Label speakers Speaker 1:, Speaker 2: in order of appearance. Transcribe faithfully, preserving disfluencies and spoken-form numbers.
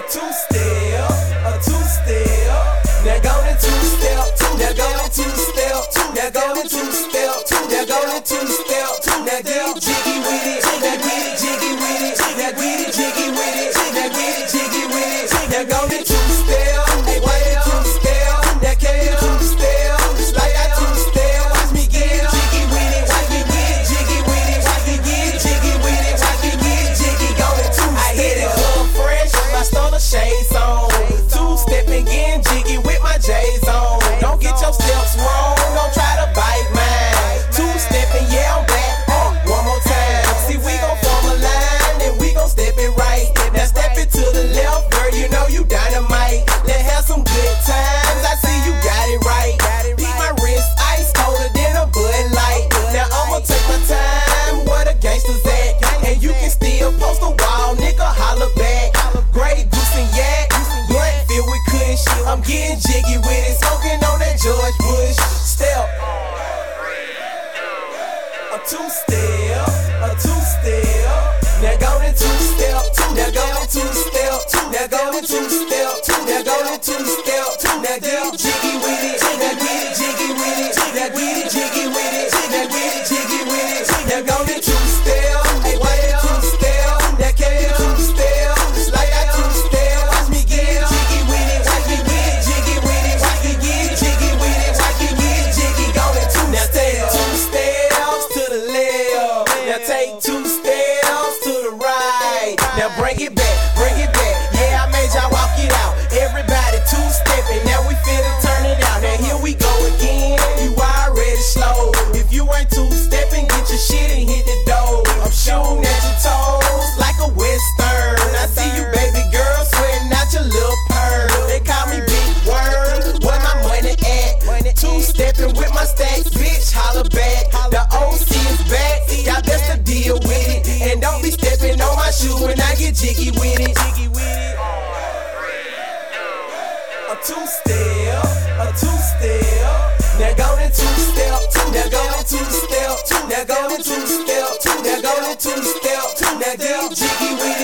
Speaker 1: two-step, a two-step. Now go to two-step, now go to two-step, now go to two-step, now go to two-step, now get jiggy with it, now get it jiggy with it, now get it jiggy with it, now get it jiggy with it, now go to two-step, hey why you two-step, now can you two-step, like I two-step, watch me get jiggy with it, watch me get jiggy with it, watch me get jiggy with it, watch me get jiggy, go to two-step. I hit it up fresh, my stunner shades on, two-stepping, getting jiggy with my J's on. Don't get your steps wrong, don't try to bite mine. Two-stepping, yeah I'm back, uh, one more time. See we gon' form a line and we gon' step it right. Now step it to the left, girl, you know you dynamite. Let's have some good times, I see you got it right. Beat my wrist, ice colder than a Bud Light. Now I'ma take my time, where the gangsters at? And you can still post a wall, nigga, holla back. Grey Goose and Yak, blunt filled with kush. I'm getting jiggy with it, smoking on that George Bush. Step, a two-step, a two-step. Now go to two-step, now go to two-step, now go to two-step, now go to two-step, now get jiggy with it, now get jiggy with it, now get jiggy with it, now get jiggy with it, now go to two-step, hey why you two-step, now can you two-step, like I two-step, watch me get jiggy with it, watch me get jiggy with it, watch me get jiggy with it, watch me get jiggy, go to two-step. Now take two steps to the left, now take two steps to the right, now bring it back, bring it back, yeah I made y'all walk it out, everybody two-stepping, now we finna turn it out, now here we go again, you already slow, if you ain't two-stepping, get your shit and hit the door, I'm shooting at your toes like a western, I see you baby girl sweating out your little purr, they call me Big Word, where my money at, two-stepping with my stacks, bitch holla back, the O C is back, y'all best to deal with it, and don't be stepping on my shoe when I get jiggy with it. A two-step, a two-step. Now go to two-step, now go to two-step, now go to two-step, now go to two-step, now get jiggy with it.